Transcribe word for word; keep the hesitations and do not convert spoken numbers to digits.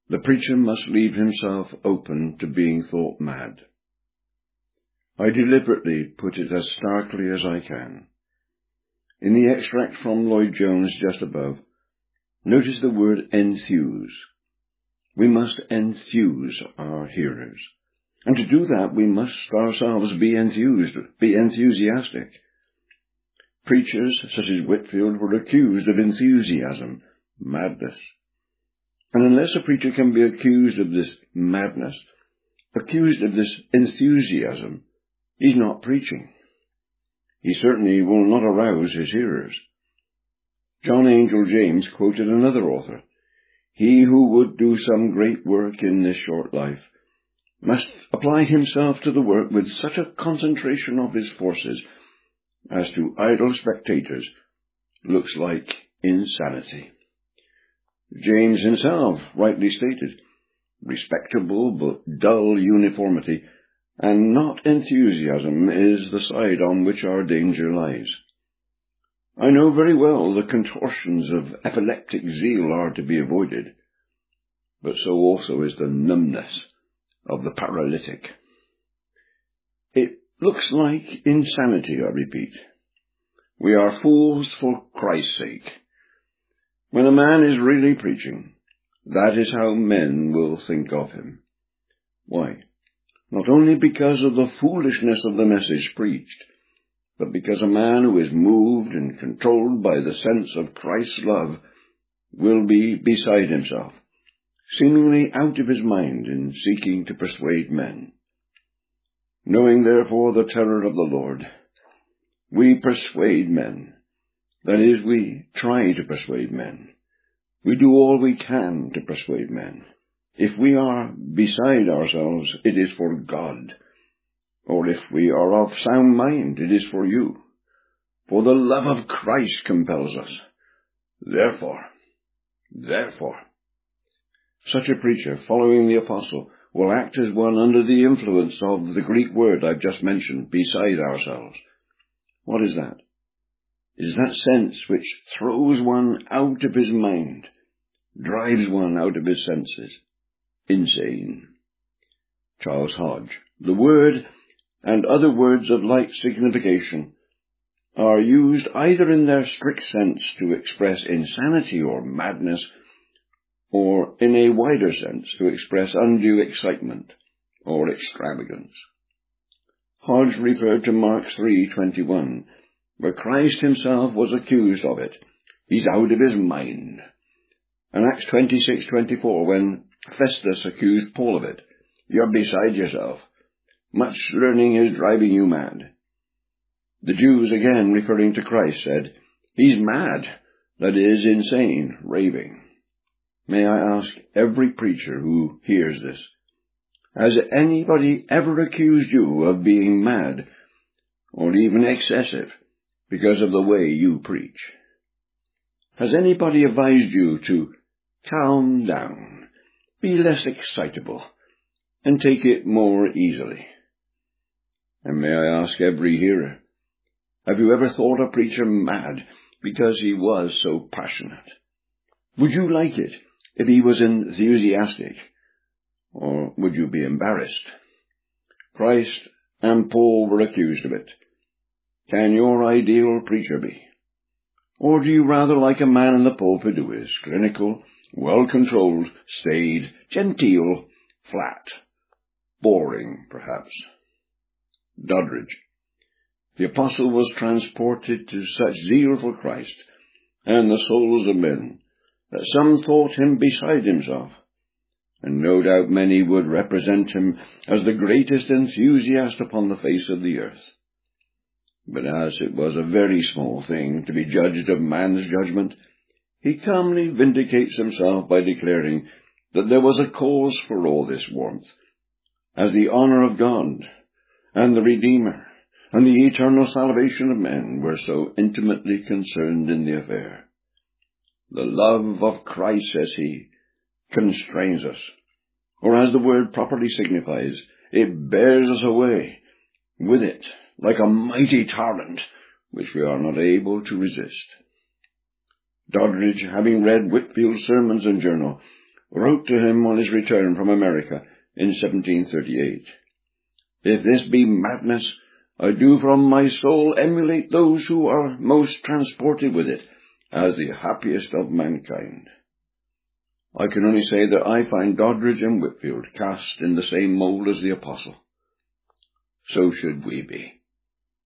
The preacher must leave himself open to being thought mad. I deliberately put it as starkly as I can. In the extract from Lloyd-Jones just above, notice the word enthuse. We must enthuse our hearers. And to do that, we must ourselves be enthused, be enthusiastic. Preachers such as Whitefield were accused of enthusiasm, madness. And unless a preacher can be accused of this madness, accused of this enthusiasm, he's not preaching. He certainly will not arouse his hearers. John Angel James quoted another author. He who would do some great work in this short life must apply himself to the work with such a concentration of his forces as to idle spectators looks like insanity. James himself rightly stated, respectable but dull uniformity and not enthusiasm is the side on which our danger lies. I know very well the contortions of epileptic zeal are to be avoided, but so also is the numbness of the paralytic. It looks like insanity, I repeat. We are fools for Christ's sake. When a man is really preaching, that is how men will think of him. Why? Not only because of the foolishness of the message preached, but because a man who is moved and controlled by the sense of Christ's love will be beside himself, seemingly out of his mind in seeking to persuade men. Knowing therefore the terror of the Lord, we persuade men. That is, we try to persuade men. We do all we can to persuade men. If we are beside ourselves, it is for God. Or if we are of sound mind, it is for you. For the love of Christ compels us. Therefore, therefore, such a preacher, following the apostle, will act as one under the influence of the Greek word I've just mentioned, beside ourselves. What is that? It is that sense which throws one out of his mind, drives one out of his senses. Insane. Charles Hodge. The word and other words of like signification are used either in their strict sense to express insanity or madness, or in a wider sense to express undue excitement or extravagance. Hodge referred to Mark three twenty-one, where Christ himself was accused of it. He's out of his mind. And Acts twenty-six twenty-four, when Festus accused Paul of it. You're beside yourself. Much learning is driving you mad. The Jews, again referring to Christ, said, He's mad, that is, insane, raving. May I ask every preacher who hears this, has anybody ever accused you of being mad, or even excessive, because of the way you preach? Has anybody advised you to calm down, be less excitable, and take it more easily? And may I ask every hearer, have you ever thought a preacher mad because he was so passionate? Would you like it if he was enthusiastic, or would you be embarrassed? Christ and Paul were accused of it. Can your ideal preacher be? Or do you rather like a man in the pulpit who is clinical, well-controlled, staid, genteel, flat, boring, perhaps? Doddridge. The apostle was transported to such zeal for Christ and the souls of men that some thought him beside himself, and no doubt many would represent him as the greatest enthusiast upon the face of the earth. But as it was a very small thing to be judged of man's judgment, he calmly vindicates himself by declaring that there was a cause for all this warmth, as the honour of God and the Redeemer and the eternal salvation of men were so intimately concerned in the affair. The love of Christ, says he, constrains us, or as the word properly signifies, it bears us away with it like a mighty torrent which we are not able to resist. Doddridge, having read Whitefield's Sermons and Journal, wrote to him on his return from America in seventeen thirty-eight, "If this be madness, I do from my soul emulate those who are most transported with it, as the happiest of mankind." I can only say that I find Doddridge and Whitefield cast in the same mould as the Apostle. So should we be.